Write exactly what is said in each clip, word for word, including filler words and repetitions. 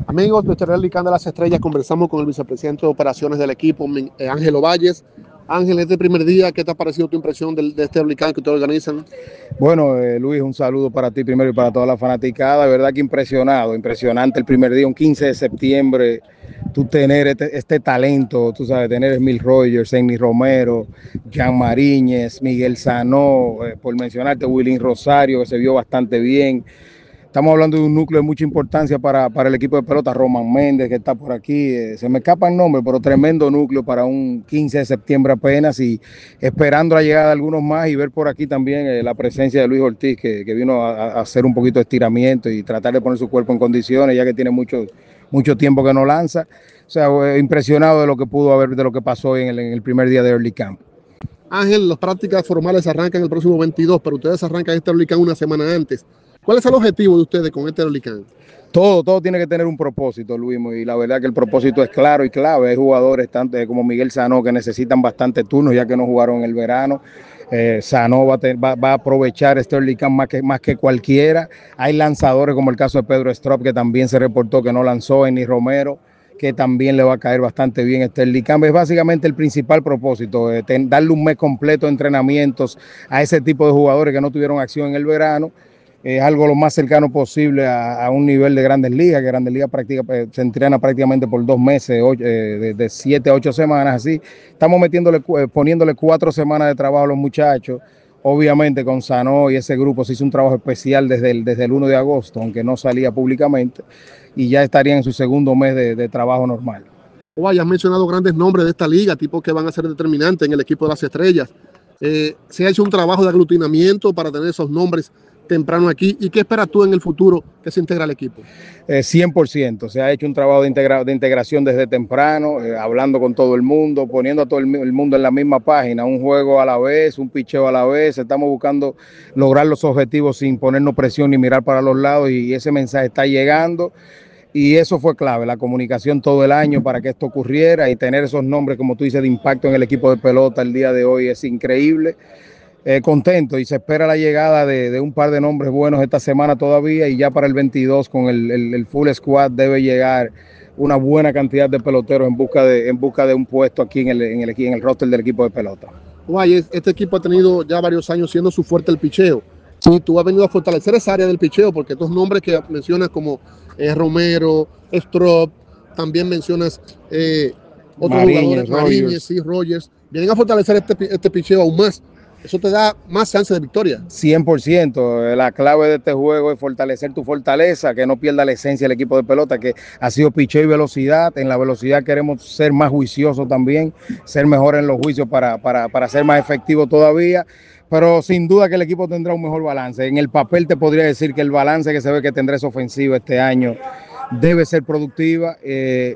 Amigos de Early Can de las Estrellas, conversamos con el vicepresidente de operaciones del equipo, Ángel Ovalles. Ángel, este primer día, ¿qué te ha parecido tu impresión de, de este Early Can que ustedes organizan? Bueno, eh, Luis, un saludo para ti primero y para toda la fanaticada. De verdad que impresionado, impresionante el primer día, un quince de septiembre, tú tener este, este talento, tú sabes, tener Emil Rogers, Enny Romero, Jan Mariñez, Miguel Sanó, eh, por mencionarte, Willing Rosario, que se vio bastante bien. Estamos hablando de un núcleo de mucha importancia para, para el equipo de pelota, Roman Méndez, que está por aquí, eh, se me escapa el nombre, pero tremendo núcleo para un quince de septiembre apenas, y esperando la llegada de algunos más y ver por aquí también eh, la presencia de Luis Ortiz, que, que vino a, a hacer un poquito de estiramiento y tratar de poner su cuerpo en condiciones, ya que tiene mucho, mucho tiempo que no lanza. O sea, eh, impresionado de lo que pudo haber, de lo que pasó en el, en el primer día de Early Camp. Ángel, las prácticas formales arrancan el próximo veintidós, pero ustedes arrancan este Early Camp una semana antes. ¿Cuál es el objetivo de ustedes con este Early Camp? Todo, todo tiene que tener un propósito, Luis, y la verdad que el propósito es claro y clave. Hay jugadores tanto como Miguel Sanó que necesitan bastante turnos ya que no jugaron en el verano. Eh, Sanó va a, tener, va, va a aprovechar este Early Camp más que, más que cualquiera. Hay lanzadores como el caso de Pedro Strop, que también se reportó que no lanzó, Enny Romero, que también le va a caer bastante bien este Early Camp. Es básicamente el principal propósito, eh, ten, darle un mes completo de entrenamientos a ese tipo de jugadores que no tuvieron acción en el verano. Es algo lo más cercano posible a, a un nivel de Grandes Ligas, que Grandes Ligas practica, se entrena prácticamente por dos meses, ocho, eh, de, de siete a ocho semanas, así. Estamos metiéndole, eh, poniéndole cuatro semanas de trabajo a los muchachos. Obviamente con Sanó y ese grupo se hizo un trabajo especial desde el, desde el uno de agosto, aunque no salía públicamente, y ya estarían en su segundo mes de, de trabajo normal. Oye, has mencionado grandes nombres de esta liga, tipos que van a ser determinantes en el equipo de las Estrellas. Eh, se ha hecho un trabajo de aglutinamiento para tener esos nombres temprano aquí. ¿Y qué esperas tú en el futuro que se integre al equipo? Eh, cien por ciento. Se ha hecho un trabajo de, integra de integración desde temprano, eh, hablando con todo el mundo, poniendo a todo el, el mundo en la misma página, un juego a la vez, un picheo a la vez. Estamos buscando lograr los objetivos sin ponernos presión ni mirar para los lados, y ese mensaje está llegando. Y eso fue clave, la comunicación todo el año para que esto ocurriera, y tener esos nombres, como tú dices, de impacto en el equipo de pelota el día de hoy es increíble. Eh, contento, y se espera la llegada de, de un par de nombres buenos esta semana todavía, y ya para el veintidós con el, el, el full squad debe llegar una buena cantidad de peloteros en busca de, en busca de un puesto aquí en el, en, el, en el roster del equipo de pelota. Guay, este equipo ha tenido ya varios años siendo su fuerte el picheo. Sí, tú has venido a fortalecer esa área del picheo, porque estos nombres que mencionas como eh, Romero, Strop, también mencionas eh, otros Mariñez, jugadores, Mariñez, sí, Rogers, vienen a fortalecer este, este picheo aún más. Eso te da más chance de victoria. cien por ciento. La clave de este juego es fortalecer tu fortaleza, que no pierda la esencia del equipo de pelota, que ha sido picheo y velocidad. En la velocidad queremos ser más juiciosos también, ser mejores en los juicios para, para, para ser más efectivos todavía. Pero sin duda que el equipo tendrá un mejor balance. En el papel te podría decir que el balance que se ve que tendrá esa ofensiva este año debe ser productiva. Eh,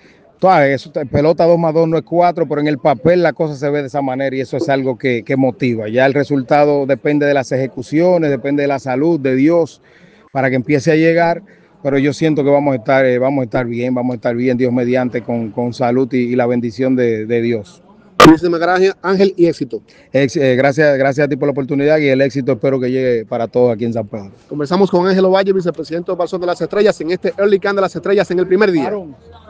Eso, pelota dos más dos no es cuatro, pero en el papel la cosa se ve de esa manera, y eso es algo que, que motiva. Ya el resultado depende de las ejecuciones, depende de la salud de Dios para que empiece a llegar, pero yo siento que vamos a estar, eh, vamos a estar bien, vamos a estar bien, Dios mediante, con, con salud y, y la bendición de, de Dios. Muchísimas gracias, Ángel, y éxito. Ex, eh, gracias, gracias a ti por la oportunidad, y el éxito espero que llegue para todos aquí en San Pedro. Conversamos con Ángel Ovalles, vicepresidente de operaciones de las Estrellas, en este Early Camp de las Estrellas en el primer día.